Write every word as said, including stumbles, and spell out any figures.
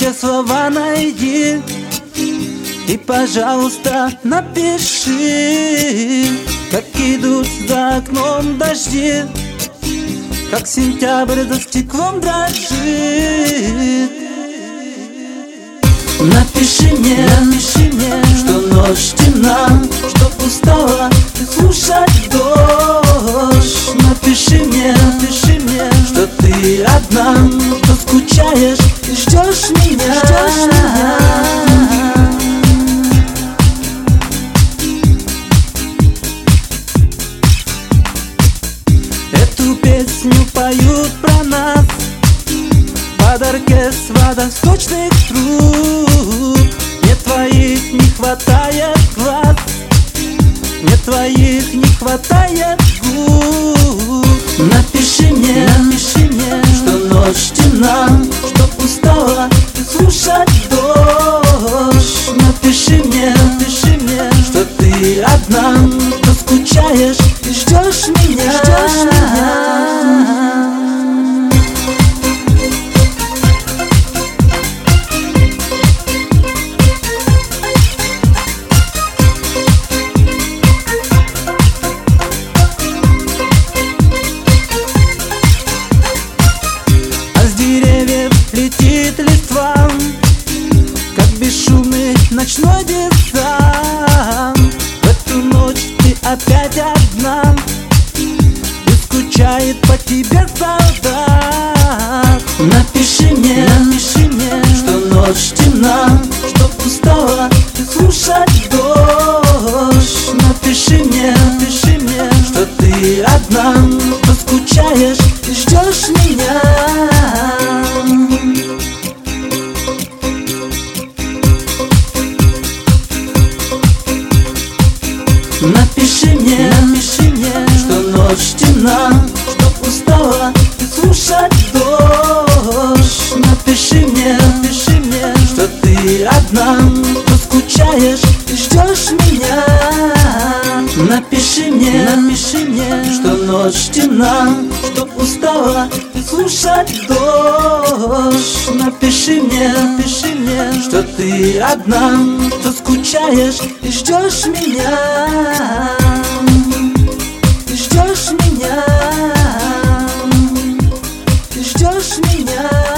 настоящие слова найди и, пожалуйста, напиши, как идут за окном дожди, как сентябрь за стеклом дрожит. Напиши мне, напиши мне, что ночь темна, что устала ты слушать дождь. Напиши мне, напиши мне, что ты одна, что скучаешь и ждешь меня, ждешь меня. Эту песню поют про нас под оркестр водосточных труб. Мне твоих не хватает глаз, мне твоих не хватает губ. Напиши мне, напиши мне, что ночь темна, что устала ты слушать дождь. Напиши мне, напиши мне, что ты одна, что скучаешь и ждешь меня, ждешь меня. Летит листва, как бесшумный ночной десант. В эту ночь ты опять одна, и скучает по тебе солдат. Напиши мне, напиши мне, что ночь темна, что устала ты слушать дождь. Напиши мне, напиши мне, что ты одна, что скучаешь и ждешь меня. Напиши мне, напиши мне, что ночь темна, что устала ты слушать дождь. Напиши мне, напиши мне, что ты одна, что скучаешь и ждешь меня. Напиши мне, напиши мне, что ночь темна, что устала ты слушать дождь. Напиши мне, напиши мне, что ты одна, что скучаешь и ждешь меня. Ты ждешь меня, ты ждешь меня.